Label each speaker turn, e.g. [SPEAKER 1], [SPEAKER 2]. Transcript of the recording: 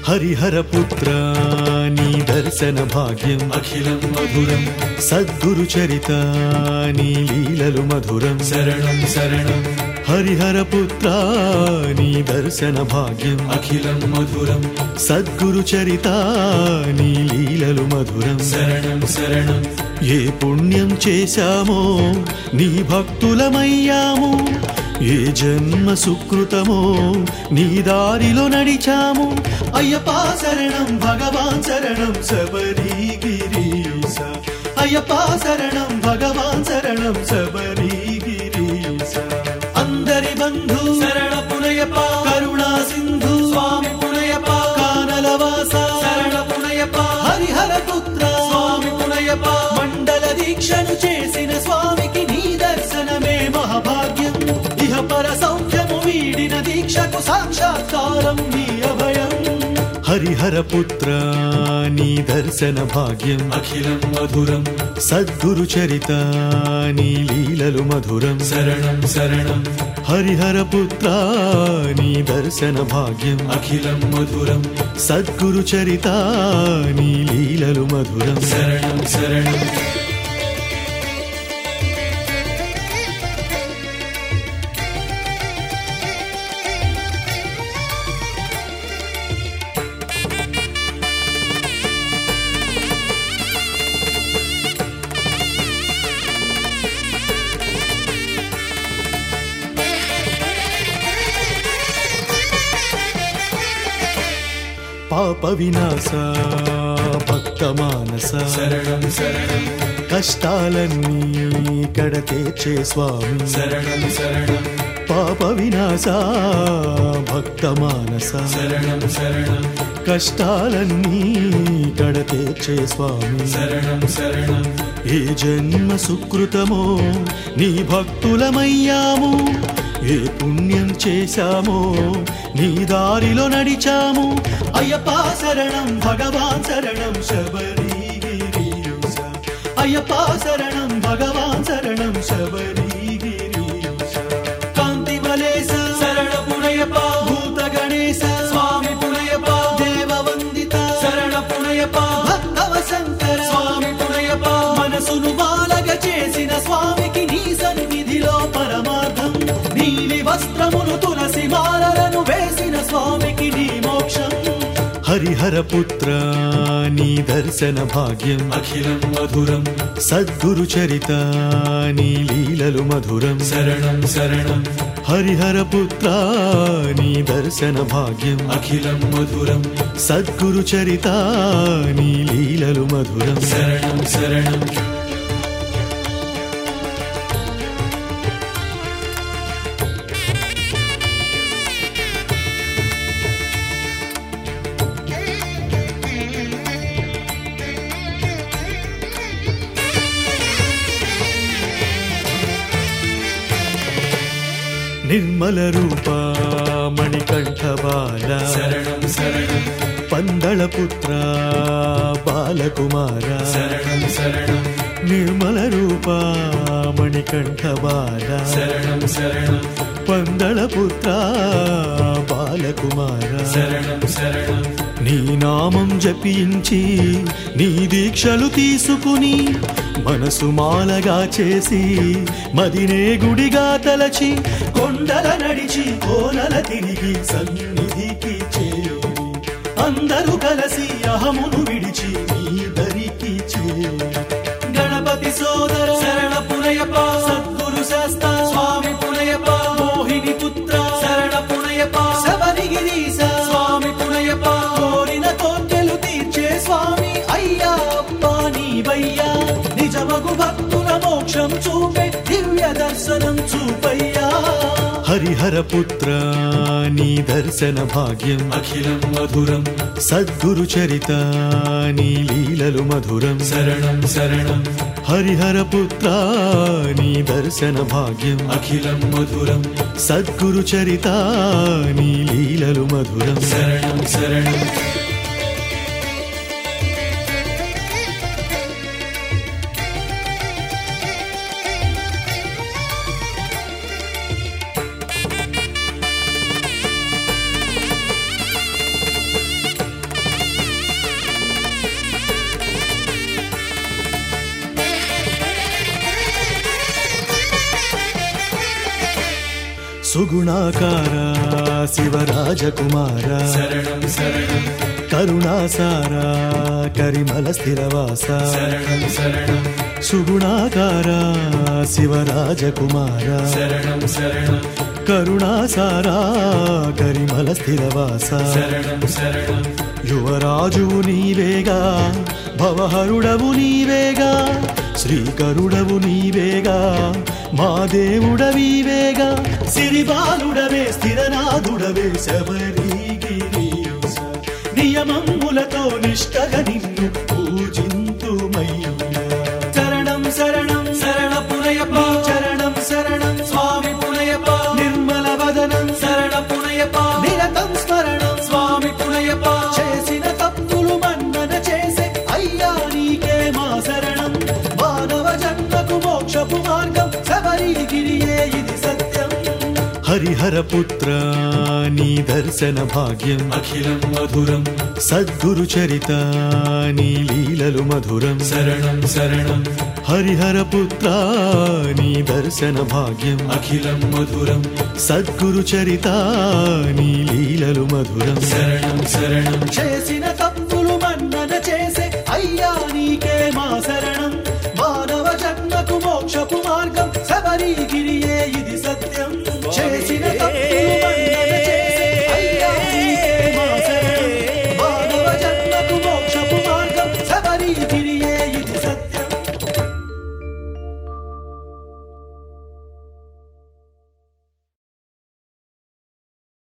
[SPEAKER 1] హరిహరపుత్ర నీ దర్శన భాగ్యం
[SPEAKER 2] అఖిలం మధురం
[SPEAKER 1] సద్గురు చరిత నీ లీలలు మధురం
[SPEAKER 2] శరణం శరణం
[SPEAKER 1] హరిహరపుత్ర నీ దర్శన భాగ్యం
[SPEAKER 2] అఖిలం మధురం
[SPEAKER 1] సద్గురు చరిత నీ లీలలు మధురం
[SPEAKER 2] శరణం శరణం
[SPEAKER 1] ఏ పుణ్యం చేశామో నీ భక్తులమయ్యాము ఏ జన్మ సుకృతమో నీ దారిలో నడిచాము అయ్యప్ప శరణం భగవాన్ శరణం శబరిగిరీశ అయ్యప్ప శరణం భగవాన్ శరణం శబరిగిరీశ అందరి బంధు
[SPEAKER 2] శరణ పునయప
[SPEAKER 1] కరుణా సింధు
[SPEAKER 2] స్వామి పునయప
[SPEAKER 1] కానలవాస
[SPEAKER 2] శరణ పునయప
[SPEAKER 1] హరిహరపుత్ర
[SPEAKER 2] స్వామి పునయప
[SPEAKER 1] మండల దీక్షను చేసిన స్వామికి నీ దర్శనమే మహాభాగ్యం ఇహపర సౌఖ్యము వీడిన దీక్షకు సాక్షాత్కారం నీ అభయం హరిహరపుత్ర నీ దర్శన భాగ్యం
[SPEAKER 2] అఖిలం మధురం
[SPEAKER 1] సద్గురు చరిత నీ లీలలు మధురం
[SPEAKER 2] శరణం శరణం
[SPEAKER 1] హరిహరపుత్ర నీ దర్శన భాగ్యం
[SPEAKER 2] అఖిలం మధురం
[SPEAKER 1] సద్గురు చరిత నీ లీలలు మధురం
[SPEAKER 2] శరణం శరణం
[SPEAKER 1] పాప వినాశ భక్త మానస
[SPEAKER 2] శరణం శరణం
[SPEAKER 1] కష్టాలన్నీ కడతీర్చే స్వామి
[SPEAKER 2] శరణం శరణం
[SPEAKER 1] పాప వినాశ భక్త మానస
[SPEAKER 2] శరణం శరణం
[SPEAKER 1] కష్టాలన్నీ కడతీర్చే స్వామి
[SPEAKER 2] శరణం శరణం
[SPEAKER 1] ఏ జన్మ సుకృతమో నీ భక్తులమయ్యాము ఏ పుణ్యం చేశామో నీ దారిలో నడిచాము అయ్యప్ప శరణం భగవాన్ శరణం శబరిగిరీశ అయ్యప్ప శరణం భగవాన్ శరణం శబరిగిరీశ కాంతిమలేశ
[SPEAKER 2] శరణ పునయప
[SPEAKER 1] భూత గణేశ
[SPEAKER 2] స్వామి పునయప
[SPEAKER 1] దేవ వందిత
[SPEAKER 2] శరణ పునయప
[SPEAKER 1] భక్తవ శంకర
[SPEAKER 2] స్వామి పునయప
[SPEAKER 1] మనసును బాలగ చేసిన స్వామికి నీ సన్నిధిలో పరమార్థం నీలి వస్త్రమును తులసి మాలలను వేసిన స్వామికి నీ మోక్షం హరిహరపుత్ర నీ దర్శన భాగ్యం
[SPEAKER 2] అఖిలం మధురం
[SPEAKER 1] సద్గురు చరిత నీ లీలలు మధురం
[SPEAKER 2] శరణం శరణం
[SPEAKER 1] హరిహరపుత్ర నీ దర్శన భాగ్యం
[SPEAKER 2] అఖిలం మధురం
[SPEAKER 1] సద్గురు చరిత నీ లీలలు మధురం
[SPEAKER 2] శరణం శరణం
[SPEAKER 1] నిర్మల రూప మణికంఠ బాల
[SPEAKER 2] శరణం శరణం
[SPEAKER 1] పందళ పుత్ర బాలకుమార
[SPEAKER 2] శరణం శరణం
[SPEAKER 1] నిర్మల రూప మణికంఠ బాల
[SPEAKER 2] శరణం శరణం
[SPEAKER 1] పందళ పుత్ర బాలకుమార
[SPEAKER 2] శరణం శరణం
[SPEAKER 1] నీ నామం జపించి నీ దీక్షలు తీసుకుని మనసు మాలగా చేసి మదినే గుడిగా తలచి కొండల నడిచి కోనల తిరిగి సన్నిధికి చేరి అందరూ కలిసి అహమును విడిచి నీ దరికి చేరి గణపతి సోదర
[SPEAKER 2] శరణ పునయప
[SPEAKER 1] సద్గురు శాస్త్ర
[SPEAKER 2] స్వామి పునయప
[SPEAKER 1] మోహిని పుత్ర
[SPEAKER 2] శరణ పునయప
[SPEAKER 1] శబరిగిరీశ
[SPEAKER 2] స్వామి పునయప
[SPEAKER 1] కోరిన కోర్కెలు తీర్చే స్వామి అయ్యప్ప నీవయ్యా నిజమగు భక్తుల మోక్షం చూపే దివ్య దర్శనం చూపయ్యా హరిహరపుత్ర నీ దర్శన భాగ్యం
[SPEAKER 2] అఖిలం మధురం
[SPEAKER 1] సద్గురు చరిత నీ లీలలు మధురం
[SPEAKER 2] శరణం శరణం
[SPEAKER 1] హరిహరపుత్ర నీ దర్శన భాగ్యం
[SPEAKER 2] అఖిలం మధురం
[SPEAKER 1] సద్గురు చరిత నీ లీలలు మధురం
[SPEAKER 2] శరణం శరణం
[SPEAKER 1] సుగుణాకార శివరాజకుమార
[SPEAKER 2] శరణం శరణం
[SPEAKER 1] కరుణాసార కరిమల స్థిరవాస
[SPEAKER 2] శరణం శరణం
[SPEAKER 1] సుగుణాకార శివరాజకుమార
[SPEAKER 2] శరణం శరణం
[SPEAKER 1] కరుణాసార కరిమల స్థిరవాస
[SPEAKER 2] శరణం శరణం
[SPEAKER 1] యువరాజువు నీవేగా భవహరుడవు నీవేగా శ్రీకరుడవు నీవేగా మా దేవుడవీవేగా సిరిబాలుడవే స్థిరనాథుడవే శబరిగిరీశ నియమములతో నిష్టగా నిన్ను పూజింతుమయ్యా
[SPEAKER 2] శరణం శరణం శరణ పునయప చరణం శరణం స్వామి పునయప నిర్మల వదనం శరణ పునయప నిరతం స్మరణం స్వామి పునయప
[SPEAKER 1] చేసిన తప్పులు మన్నన చేసే అయ్యా నీకే మా శరణం మానవ జన్మకు మోక్షపు మార్గం శబరిగిరియే ఇది సత్యం హరిహర పుత్ర నీ దర్శన భాగ్యం
[SPEAKER 2] అఖిలం మధురం
[SPEAKER 1] సద్గురు చరిత నీ లీలలు మధురం
[SPEAKER 2] శరణం శరణం
[SPEAKER 1] హరిహర పుత్ర నీ దర్శన భాగ్యం
[SPEAKER 2] అఖిలం మధురం
[SPEAKER 1] సద్గురు చరిత నీ లీలలు మధురం
[SPEAKER 2] శరణం శరణం
[SPEAKER 1] చేసిన